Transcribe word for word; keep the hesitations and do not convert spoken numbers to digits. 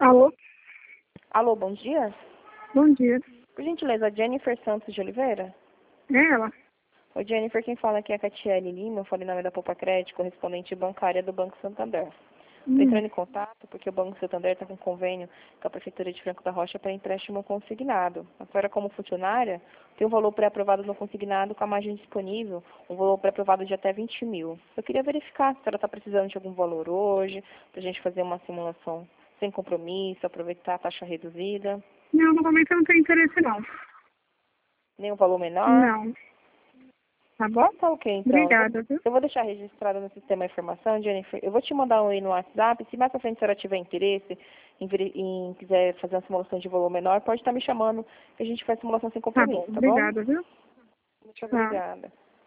Alô? Alô, bom dia. Bom dia. Por gentileza, Jennifer Santos de Oliveira? É ela? Oi, Jennifer, quem fala aqui é a Catiele Lima, eu falei em nome da Poupa Crédito, correspondente bancária do Banco Santander. Estou Hum. entrando em contato porque o Banco Santander está com convênio com a Prefeitura de Franco da Rocha para empréstimo consignado. A senhora, como funcionária, tem um valor pré-aprovado no consignado com a margem disponível, um valor pré-aprovado de até vinte mil. Eu queria verificar se a senhora está precisando de algum valor hoje, para a gente fazer uma simulação sem compromisso, aproveitar a taxa reduzida. Não, no momento eu não tenho interesse não. Nem um valor menor? Não. Tá bom? Tá ok, então. Obrigada, viu? Eu vou deixar registrado no sistema a informação, Jennifer. Eu vou te mandar um e-mail no WhatsApp. Se mais pra frente a senhora tiver interesse em, veri- em quiser fazer uma simulação de valor menor, pode estar me chamando que a gente faz simulação sem Tá bom. compromisso, tá bom? Obrigada, viu? Muito Tá. obrigada.